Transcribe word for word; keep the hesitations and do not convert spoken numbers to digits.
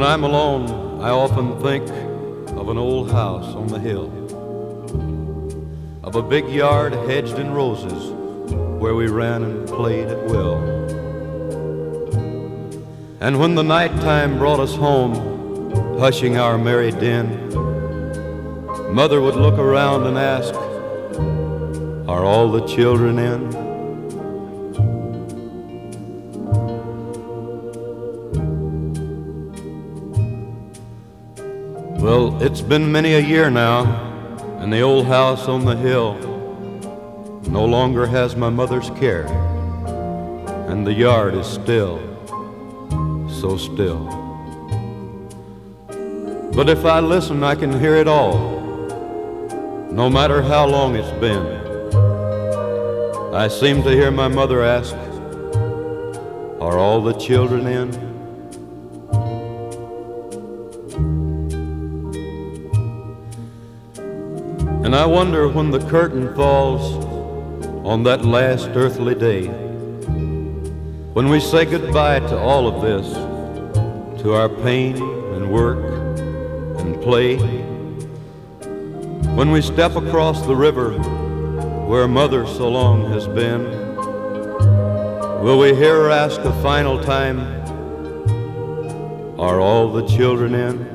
When I'm alone, I often think of an old house on the hill, of a big yard hedged in roses where we ran and played at will. And when the nighttime brought us home, hushing our merry din, Mother would look around and ask, "Are all the children in?" Well, it's been many a year now, and the old house on the hill no longer has my mother's care, and the yard is still, so still. But if I listen, I can hear it all, no matter how long it's been. I seem to hear my mother ask, "Are all the children in?" And I wonder when the curtain falls on that last earthly day, when we say goodbye to all of this, to our pain and work and play, when we step across the river where Mother so long has been, will we hear her ask a final time, "Are all the children in?"